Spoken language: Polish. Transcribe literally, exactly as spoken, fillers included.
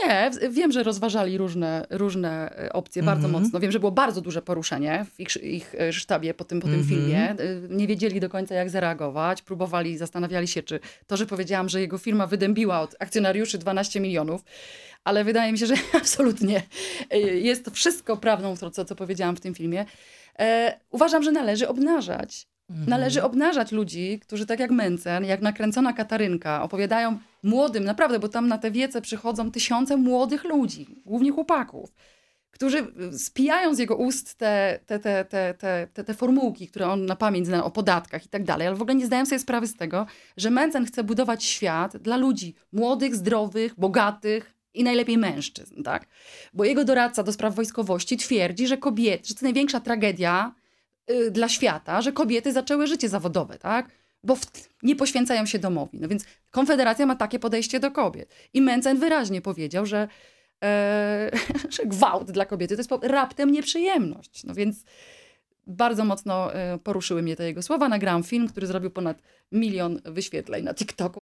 Nie, wiem, że rozważali różne, różne opcje bardzo Mhm. mocno. Wiem, że było bardzo duże poruszenie w ich, ich sztabie po tym, po tym Mhm. filmie. Nie wiedzieli do końca, jak zareagować. Próbowali, zastanawiali się, czy to, że powiedziałam, że jego firma wydębiła od akcjonariuszy dwanaście milionów, ale wydaje mi się, że absolutnie jest to wszystko prawdą, to, co, co powiedziałam w tym filmie. E, uważam, że należy obnażać. Mhm. Należy obnażać ludzi, którzy tak jak Mencen, jak nakręcona Katarynka, opowiadają młodym, naprawdę, bo tam na te wiece przychodzą tysiące młodych ludzi, głównie chłopaków, którzy spijają z jego ust te, te, te, te, te, te, te formułki, które on na pamięć zna o podatkach i tak dalej, ale w ogóle nie zdają sobie sprawy z tego, że Mencen chce budować świat dla ludzi młodych, zdrowych, bogatych i najlepiej mężczyzn, tak? Bo jego doradca do spraw wojskowości twierdzi, że kobiety, że to największa tragedia y, dla świata, że kobiety zaczęły życie zawodowe, tak? Bo w, nie poświęcają się domowi. No więc Konfederacja ma takie podejście do kobiet. I Mencen wyraźnie powiedział, że E, że gwałt dla kobiety to jest po, raptem nieprzyjemność. No więc bardzo mocno e, poruszyły mnie te jego słowa. Nagrałam film, który zrobił ponad milion wyświetleń na TikToku.